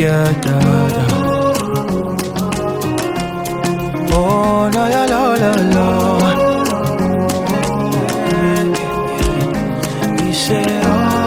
together. Oh, la la la la la. He said,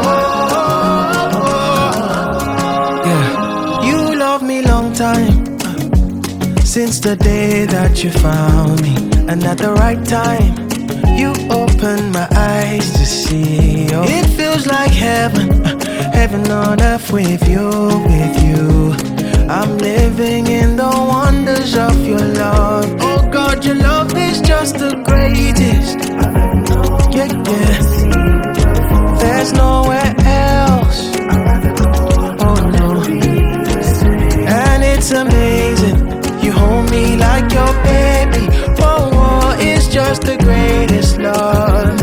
yeah. You love me long time, since the day that you found me, and at the right time, you opened my eyes to see. Oh, it feels like heaven, heaven on earth with you, with you. I'm living in the wonders of your love. Oh God, your love is just the greatest. Yeah, yeah. There's nowhere else. Oh no. And it's amazing. You hold me like your baby. Whoa, whoa, it's just the greatest love.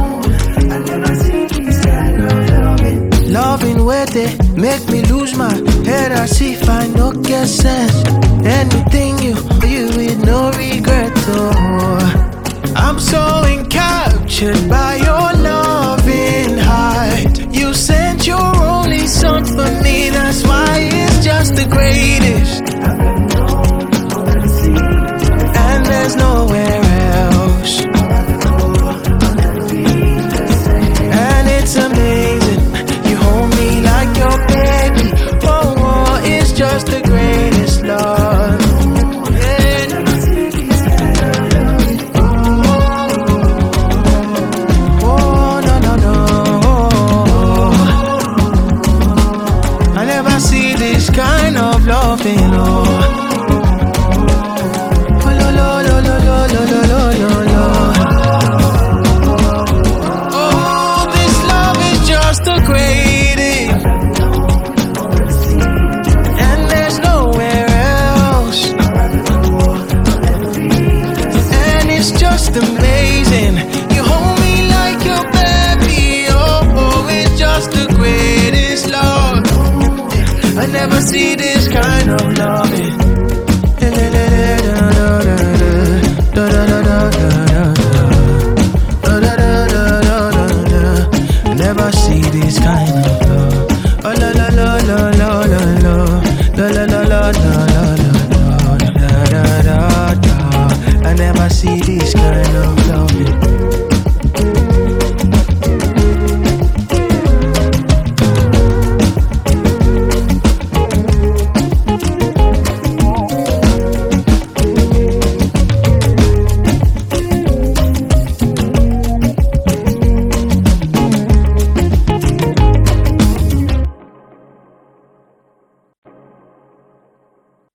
Loving where they make me lose my head as if I no get sense. Anything you with no regret. Oh, I'm so encaptured by your loving heart. You sent your only son for me, that's why it's just the greatest.